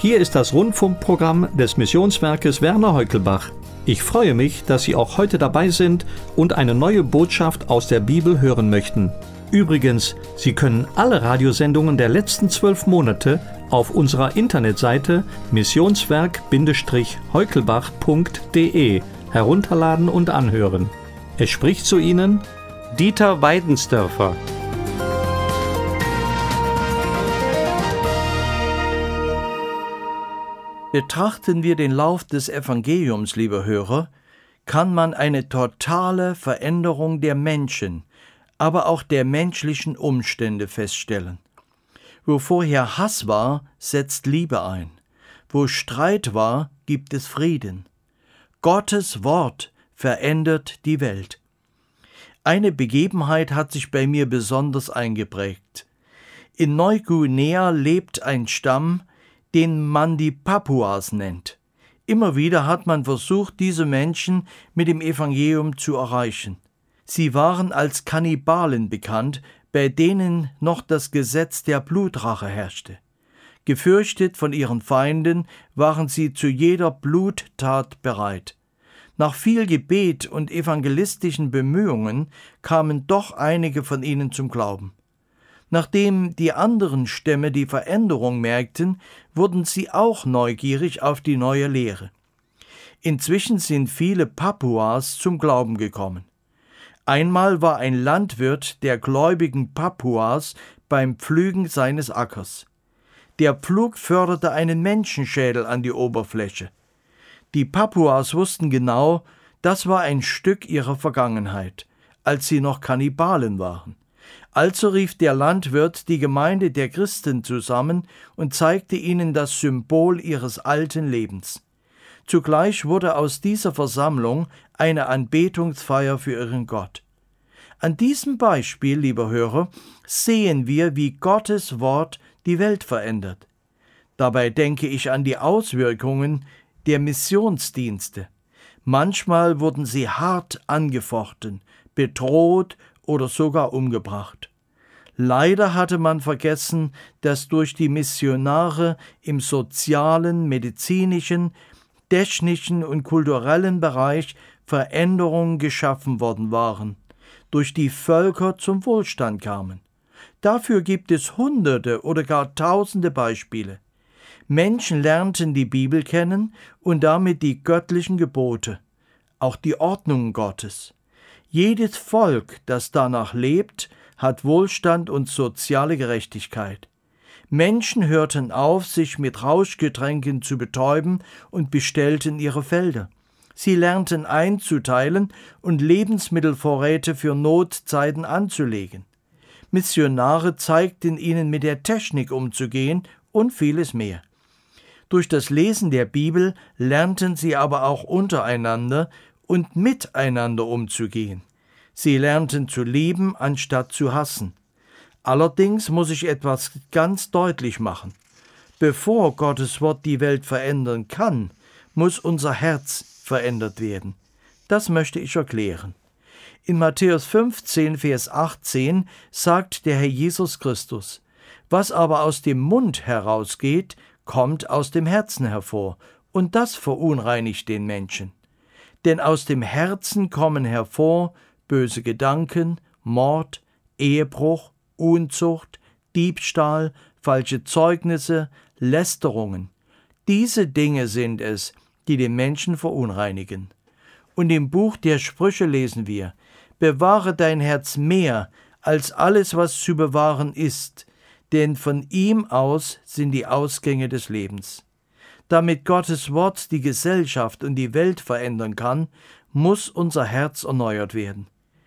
Hier ist das Rundfunkprogramm des Missionswerkes Werner Heukelbach. Ich freue mich, dass Sie auch heute dabei sind und eine neue Botschaft aus der Bibel hören möchten. Übrigens, Sie können alle Radiosendungen der letzten 12 Monate auf unserer Internetseite missionswerk-heukelbach.de herunterladen und anhören. Es spricht zu Ihnen Dieter Weidensdörfer. Betrachten wir den Lauf des Evangeliums, liebe Hörer, kann man eine totale Veränderung der Menschen, aber auch der menschlichen Umstände feststellen. Wo vorher Hass war, setzt Liebe ein. Wo Streit war, gibt es Frieden. Gottes Wort verändert die Welt. Eine Begebenheit hat sich bei mir besonders eingeprägt. In Neuguinea lebt ein Stamm, den man die Papuas nennt. Immer wieder hat man versucht, diese Menschen mit dem Evangelium zu erreichen. Sie waren als Kannibalen bekannt, bei denen noch das Gesetz der Blutrache herrschte. Gefürchtet von ihren Feinden waren sie zu jeder Bluttat bereit. Nach viel Gebet und evangelistischen Bemühungen kamen doch einige von ihnen zum Glauben. Nachdem die anderen Stämme die Veränderung merkten, wurden sie auch neugierig auf die neue Lehre. Inzwischen sind viele Papuas zum Glauben gekommen. Einmal war ein Landwirt der gläubigen Papuas beim Pflügen seines Ackers. Der Pflug förderte einen Menschenschädel an die Oberfläche. Die Papuas wussten genau, das war ein Stück ihrer Vergangenheit, als sie noch Kannibalen waren. Also rief der Landwirt die Gemeinde der Christen zusammen und zeigte ihnen das Symbol ihres alten Lebens. Zugleich wurde aus dieser Versammlung eine Anbetungsfeier für ihren Gott. An diesem Beispiel, lieber Hörer, sehen wir, wie Gottes Wort die Welt verändert. Dabei denke ich an die Auswirkungen der Missionsdienste. Manchmal wurden sie hart angefochten, bedroht oder sogar umgebracht. Leider hatte man vergessen, dass durch die Missionare im sozialen, medizinischen, technischen und kulturellen Bereich Veränderungen geschaffen worden waren, durch die Völker zum Wohlstand kamen. Dafür gibt es Hunderte oder gar Tausende Beispiele. Menschen lernten die Bibel kennen und damit die göttlichen Gebote, auch die Ordnungen Gottes. Jedes Volk, das danach lebt, hat Wohlstand und soziale Gerechtigkeit. Menschen hörten auf, sich mit Rauschgetränken zu betäuben und bestellten ihre Felder. Sie lernten einzuteilen und Lebensmittelvorräte für Notzeiten anzulegen. Missionare zeigten ihnen, mit der Technik umzugehen und vieles mehr. Durch das Lesen der Bibel lernten sie aber auch untereinander und miteinander umzugehen. Sie lernten zu lieben, anstatt zu hassen. Allerdings muss ich etwas ganz deutlich machen. Bevor Gottes Wort die Welt verändern kann, muss unser Herz verändert werden. Das möchte ich erklären. In Matthäus 15, Vers 18 sagt der Herr Jesus Christus: Was aber aus dem Mund herausgeht, kommt aus dem Herzen hervor, und das verunreinigt den Menschen. Denn aus dem Herzen kommen hervor böse Gedanken, Mord, Ehebruch, Unzucht, Diebstahl, falsche Zeugnisse, Lästerungen. Diese Dinge sind es, die den Menschen verunreinigen. Und im Buch der Sprüche lesen wir: Bewahre dein Herz mehr als alles, was zu bewahren ist, denn von ihm aus sind die Ausgänge des Lebens. Damit Gottes Wort die Gesellschaft und die Welt verändern kann, muss unser Herz erneuert werden.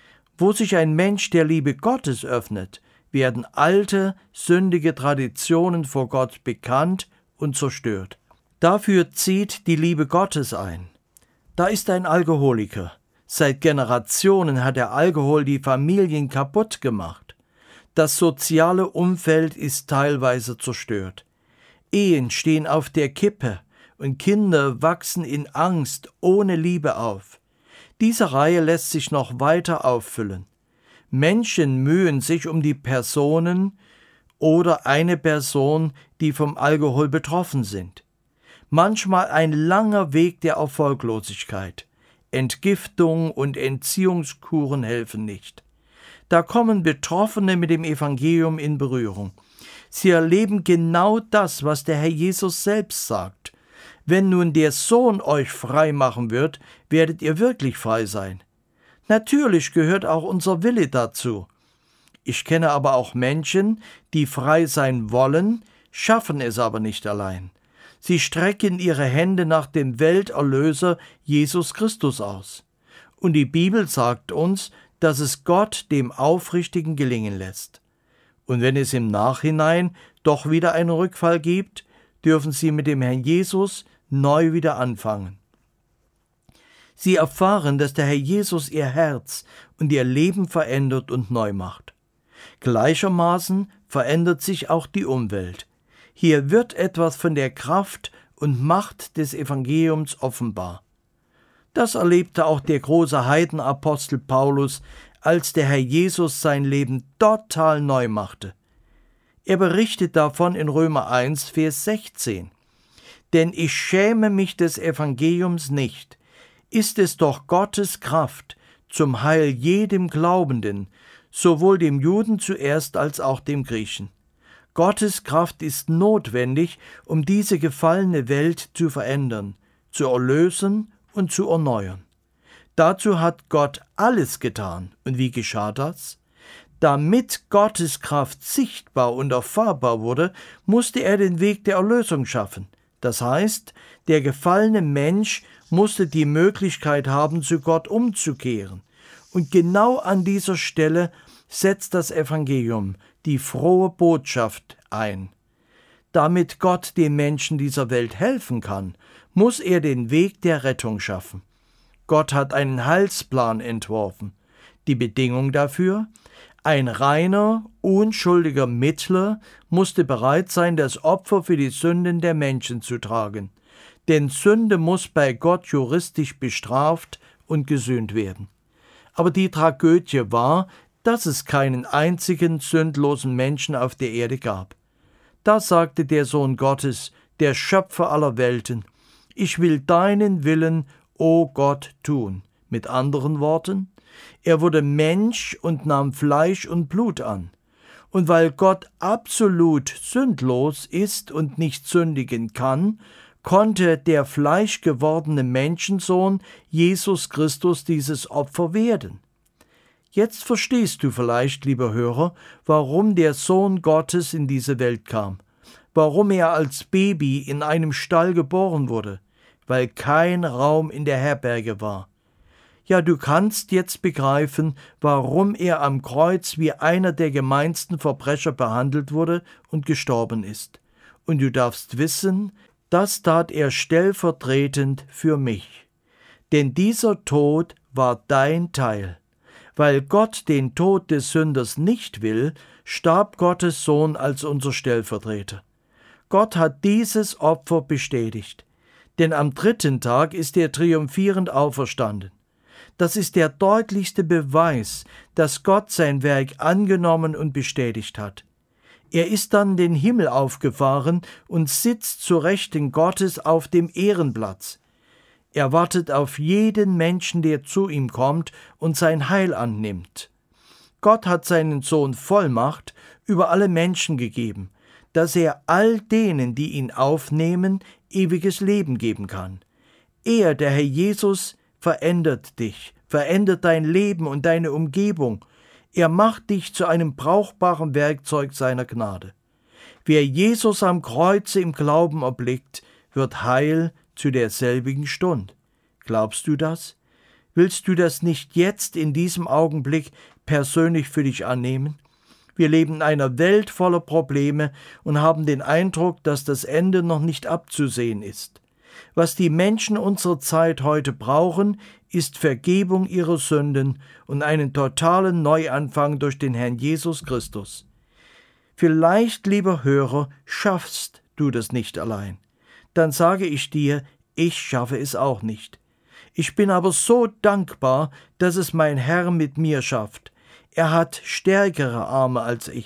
Wo sich ein Mensch der Liebe Gottes öffnet, werden alte, sündige Traditionen vor Gott bekannt und zerstört. Dafür zieht die Liebe Gottes ein. Da ist ein Alkoholiker. Seit Generationen hat der Alkohol die Familien kaputt gemacht. Das soziale Umfeld ist teilweise zerstört. Ehen stehen auf der Kippe und Kinder wachsen in Angst ohne Liebe auf. Diese Reihe lässt sich noch weiter auffüllen. Menschen mühen sich um die Personen oder eine Person, die vom Alkohol betroffen sind. Manchmal ein langer Weg der Erfolglosigkeit. Entgiftung und Entziehungskuren helfen nicht. Da kommen Betroffene mit dem Evangelium in Berührung. Sie erleben genau das, was der Herr Jesus selbst sagt. Wenn nun der Sohn euch frei machen wird, werdet ihr wirklich frei sein. Natürlich gehört auch unser Wille dazu. Ich kenne aber auch Menschen, die frei sein wollen, schaffen es aber nicht allein. Sie strecken ihre Hände nach dem Welterlöser Jesus Christus aus. Und die Bibel sagt uns, dass es Gott dem Aufrichtigen gelingen lässt. Und wenn es im Nachhinein doch wieder einen Rückfall gibt, dürfen sie mit dem Herrn Jesus neu wieder anfangen. Sie erfahren, dass der Herr Jesus ihr Herz und ihr Leben verändert und neu macht. Gleichermaßen verändert sich auch die Umwelt. Hier wird etwas von der Kraft und Macht des Evangeliums offenbar. Das erlebte auch der große Heidenapostel Paulus, als der Herr Jesus sein Leben total neu machte. Er berichtet davon in Römer 1, Vers 16. Denn ich schäme mich des Evangeliums nicht, ist es doch Gottes Kraft zum Heil jedem Glaubenden, sowohl dem Juden zuerst als auch dem Griechen. Gottes Kraft ist notwendig, um diese gefallene Welt zu verändern, zu erlösen und zu erneuern. Dazu hat Gott alles getan. Und wie geschah das? Damit Gottes Kraft sichtbar und erfahrbar wurde, musste er den Weg der Erlösung schaffen. Das heißt, der gefallene Mensch musste die Möglichkeit haben, zu Gott umzukehren. Und genau an dieser Stelle setzt das Evangelium, die frohe Botschaft, ein. Damit Gott den Menschen dieser Welt helfen kann, muss er den Weg der Rettung schaffen. Gott hat einen Heilsplan entworfen. Die Bedingung dafür: ein reiner, unschuldiger Mittler musste bereit sein, das Opfer für die Sünden der Menschen zu tragen. Denn Sünde muss bei Gott juristisch bestraft und gesühnt werden. Aber die Tragödie war, dass es keinen einzigen sündlosen Menschen auf der Erde gab. Da sagte der Sohn Gottes, der Schöpfer aller Welten: Ich will deinen Willen, o Gott, tun. Mit anderen Worten, er wurde Mensch und nahm Fleisch und Blut an. Und weil Gott absolut sündlos ist und nicht sündigen kann, konnte der fleischgewordene Menschensohn Jesus Christus dieses Opfer werden. Jetzt verstehst du vielleicht, lieber Hörer, warum der Sohn Gottes in diese Welt kam, warum er als Baby in einem Stall geboren wurde, weil kein Raum in der Herberge war. Ja, du kannst jetzt begreifen, warum er am Kreuz wie einer der gemeinsten Verbrecher behandelt wurde und gestorben ist. Und du darfst wissen, das tat er stellvertretend für mich. Denn dieser Tod war dein Teil. Weil Gott den Tod des Sünders nicht will, starb Gottes Sohn als unser Stellvertreter. Gott hat dieses Opfer bestätigt. Denn am 3. Tag ist er triumphierend auferstanden. Das ist der deutlichste Beweis, dass Gott sein Werk angenommen und bestätigt hat. Er ist dann den Himmel aufgefahren und sitzt zur Rechten Gottes auf dem Ehrenplatz. Er wartet auf jeden Menschen, der zu ihm kommt und sein Heil annimmt. Gott hat seinen Sohn Vollmacht über alle Menschen gegeben, dass er all denen, die ihn aufnehmen, ewiges Leben geben kann. Er, der Herr Jesus, verändert dich, verändert dein Leben und deine Umgebung. Er macht dich zu einem brauchbaren Werkzeug seiner Gnade. Wer Jesus am Kreuze im Glauben erblickt, wird heil zu derselbigen Stund. Glaubst du das? Willst du das nicht jetzt in diesem Augenblick persönlich für dich annehmen? Wir leben in einer Welt voller Probleme und haben den Eindruck, dass das Ende noch nicht abzusehen ist. Was die Menschen unserer Zeit heute brauchen, ist Vergebung ihrer Sünden und einen totalen Neuanfang durch den Herrn Jesus Christus. Vielleicht, lieber Hörer, schaffst du das nicht allein. Dann sage ich dir, ich schaffe es auch nicht. Ich bin aber so dankbar, dass es mein Herr mit mir schafft. Er hat stärkere Arme als ich.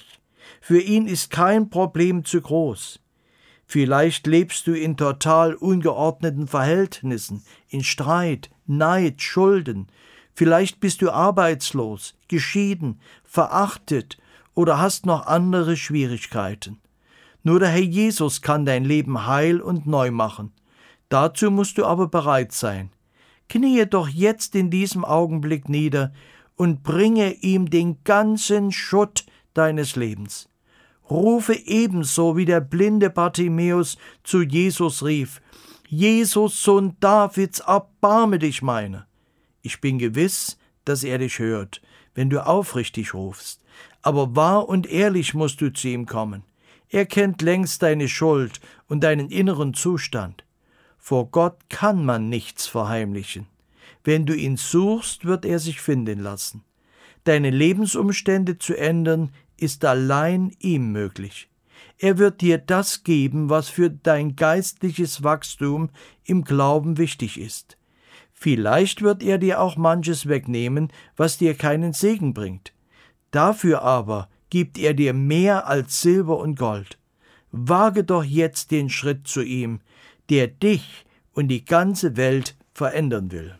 Für ihn ist kein Problem zu groß. Vielleicht lebst du in total ungeordneten Verhältnissen, in Streit, Neid, Schulden. Vielleicht bist du arbeitslos, geschieden, verachtet oder hast noch andere Schwierigkeiten. Nur der Herr Jesus kann dein Leben heil und neu machen. Dazu musst du aber bereit sein. Kniee doch jetzt in diesem Augenblick nieder und bringe ihm den ganzen Schutt deines Lebens. Rufe ebenso wie der blinde Bartimäus zu Jesus rief: Jesus, Sohn Davids, erbarme dich meiner. Ich bin gewiss, dass er dich hört, wenn du aufrichtig rufst. Aber wahr und ehrlich musst du zu ihm kommen. Er kennt längst deine Schuld und deinen inneren Zustand. Vor Gott kann man nichts verheimlichen. Wenn du ihn suchst, wird er sich finden lassen. Deine Lebensumstände zu ändern, ist allein ihm möglich. Er wird dir das geben, was für dein geistliches Wachstum im Glauben wichtig ist. Vielleicht wird er dir auch manches wegnehmen, was dir keinen Segen bringt. Dafür aber gibt er dir mehr als Silber und Gold. Wage doch jetzt den Schritt zu ihm, der dich und die ganze Welt verändern will.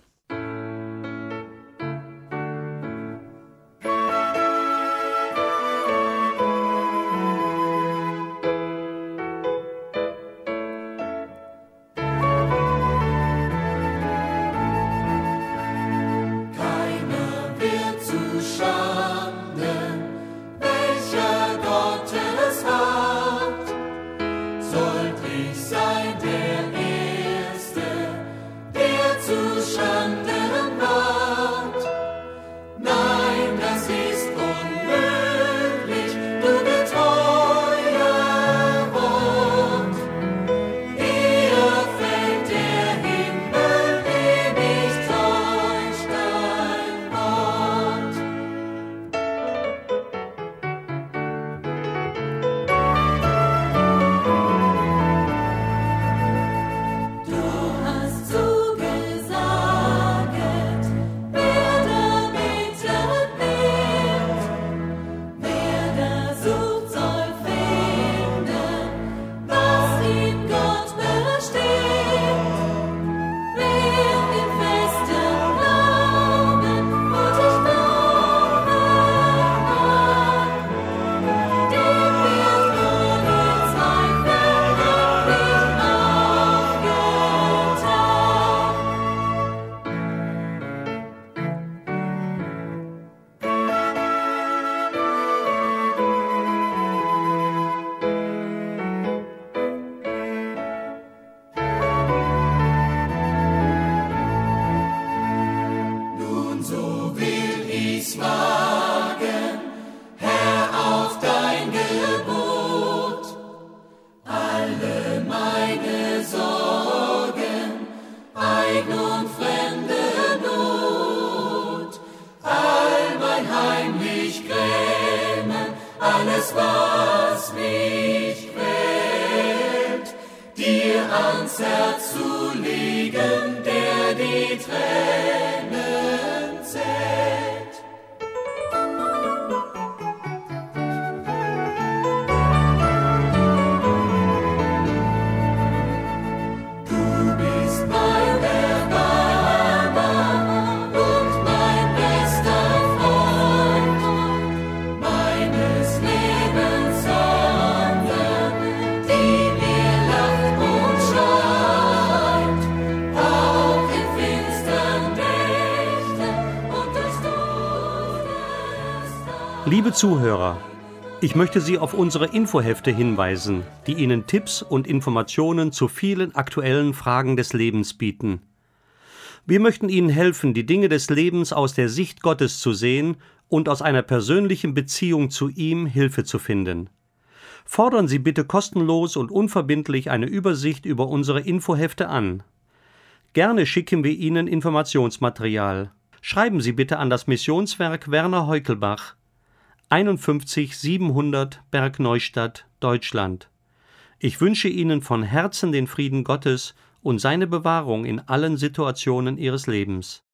alles, was mich quält, dir ans Herz zu legen, der die Tränen zählt. Du bist mein Erbarmer und mein bester Freund, meines Lebens Sonne, die mir lacht und scheint, auch in finstern Nächten und durch Todesnacht. Liebe Zuhörer, ich möchte Sie auf unsere Infohefte hinweisen, die Ihnen Tipps und Informationen zu vielen aktuellen Fragen des Lebens bieten. Wir möchten Ihnen helfen, die Dinge des Lebens aus der Sicht Gottes zu sehen und aus einer persönlichen Beziehung zu ihm Hilfe zu finden. Fordern Sie bitte kostenlos und unverbindlich eine Übersicht über unsere Infohefte an. Gerne schicken wir Ihnen Informationsmaterial. Schreiben Sie bitte an das Missionswerk Werner Heukelbach, 51 700 Bergneustadt, Deutschland. Ich wünsche Ihnen von Herzen den Frieden Gottes und seine Bewahrung in allen Situationen Ihres Lebens.